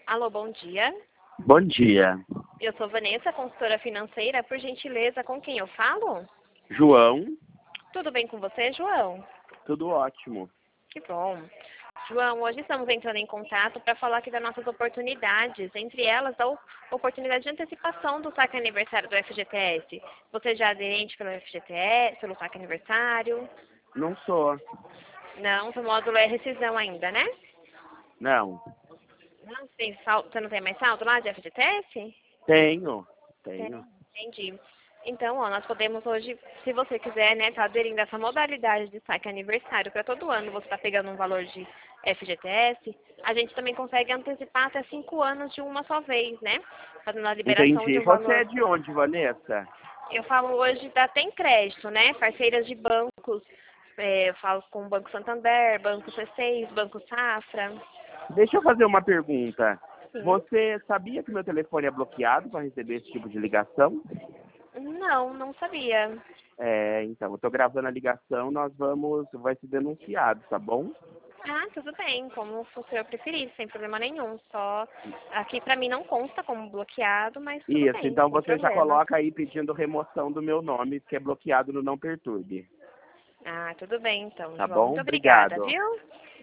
Alô, bom dia. Bom dia. Eu sou Vanessa, consultora financeira. Por gentileza, com quem eu falo? João, Tudo bem com você, João? tudo ótimo. Que bom. João, hoje estamos entrando em contato para falar aqui das nossas oportunidades, entre elas a oportunidade de antecipação do saque aniversário do FGTS. Você já é aderente pelo FGTS, pelo saque aniversário? Não sou. Não, o módulo é rescisão ainda, né? Não. Não, você não tem mais saldo lá de FGTS? Tenho. Tem, Tenho. entendi. Então, ó, nós podemos hoje, se você quiser, né, tá aderindo a essa modalidade de saque aniversário para todo ano, você está pegando um valor de FGTS, a gente também consegue antecipar até 5 anos de uma só vez, né? Fazendo a liberação de Entendi. um Você valor. é de onde, Vanessa? Eu falo hoje da Tem Crédito, né? Parceiras de bancos, eu falo com o Banco Santander, Banco C6, Banco Safra. Deixa eu fazer uma pergunta. Sim. Você sabia que meu telefone é bloqueado para receber esse tipo de ligação? Não, não sabia. Então, eu tô gravando a ligação, vai ser denunciado, tá bom? Ah, tudo bem, como o senhor preferir, sem problema nenhum. Só aqui pra mim não consta como bloqueado, mas tudo Isso, bem, então sem você já problema. coloca aí pedindo remoção do meu nome, que é bloqueado no Não Perturbe. Ah, tudo bem então, Tá João. bom? Muito obrigada, Obrigado. viu?